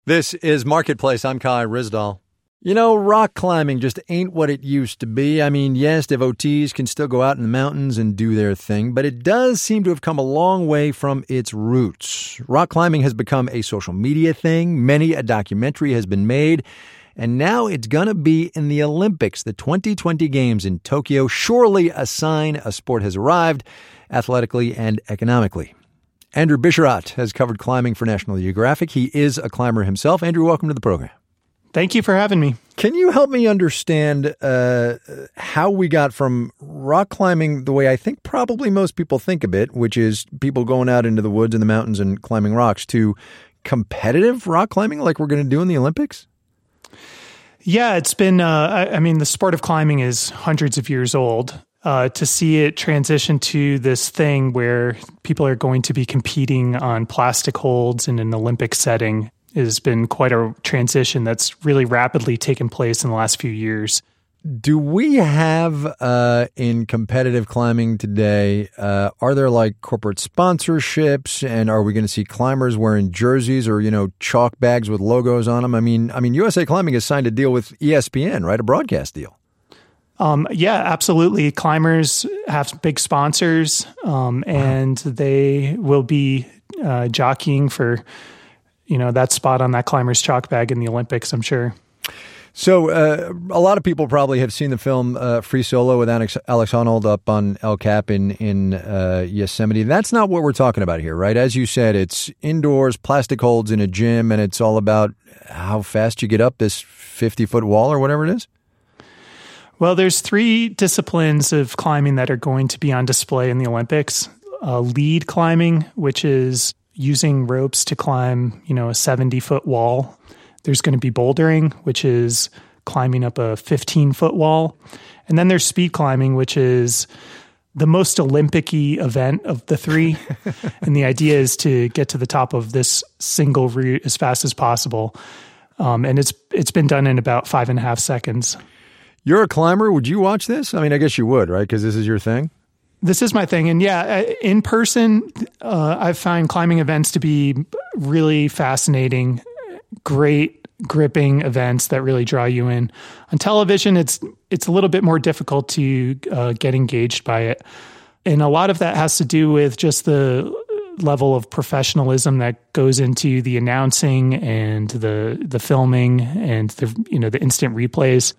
This is Marketplace. I'm Kai Ryssdal. You know, rock climbing just ain't what it used to be. I mean, yes, devotees can still go out in the mountains and do their thing, but it does seem to have come a long way from its roots. Rock climbing has become a social media thing. Many a documentary has been made, and now it's going to be in the Olympics, the 2020 Games in Tokyo. Surely a sign a sport has arrived, athletically and economically. Andrew Bisharat has covered climbing for National Geographic. He is a climber himself. Andrew, welcome to the program. Thank you for having me. Can you help me understand how we got from rock climbing the way I think probably most people think of it, which is people going out into the woods and the mountains and climbing rocks, to competitive rock climbing like we're going to do in the Olympics? Yeah, it's been, the sport of climbing is hundreds of years old. To see it transition to this thing where people are going to be competing on plastic holds in an Olympic setting has been quite a transition that's really rapidly taken place in the last few years. Do we have, in competitive climbing today, are there like corporate sponsorships, and are we going to see climbers wearing jerseys or, chalk bags with logos on them? I mean, USA Climbing has signed a deal with ESPN, right? A broadcast deal. Yeah, absolutely. Climbers have big sponsors, and they will be jockeying for, that spot on that climber's chalk bag in the Olympics, I'm sure. So a lot of people probably have seen the film Free Solo with Alex Honnold up on El Cap in Yosemite. That's not what we're talking about here, right? As you said, it's indoors, plastic holds in a gym, and it's all about how fast you get up this 50-foot wall or whatever it is? Well, there's three disciplines of climbing that are going to be on display in the Olympics. Lead climbing, which is using ropes to climb, a 70-foot wall. There's going to be bouldering, which is climbing up a 15-foot wall. And then there's speed climbing, which is the most Olympic-y event of the three. And the idea is to get to the top of this single route as fast as possible. And it's been done in about 5.5 seconds. You're a climber. Would you watch this? I mean, I guess you would, right? Because this is your thing. This is my thing. And yeah, in person, I find climbing events to be really fascinating, great gripping events that really draw you in. On television, it's a little bit more difficult to get engaged by it. And a lot of that has to do with just the level of professionalism that goes into the announcing and the filming and the instant replays.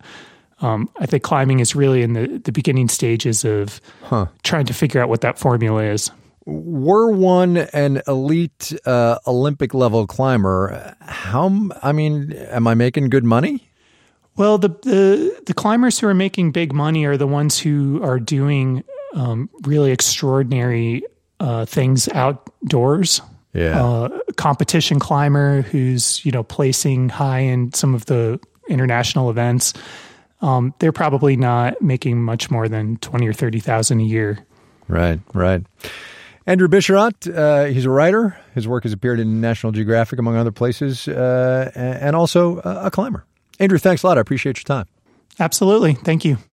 I think climbing is really in the beginning stages of trying to figure out what that formula is. Were one an elite Olympic level climber, am I making good money? Well, the climbers who are making big money are the ones who are doing really extraordinary things outdoors. Yeah. Competition climber who's placing high in some of the international events. They're probably not making much more than $20,000 or $30,000 a year. Right. Andrew Bisharat, he's a writer. His work has appeared in National Geographic, among other places, and also a climber. Andrew, thanks a lot. I appreciate your time. Absolutely. Thank you.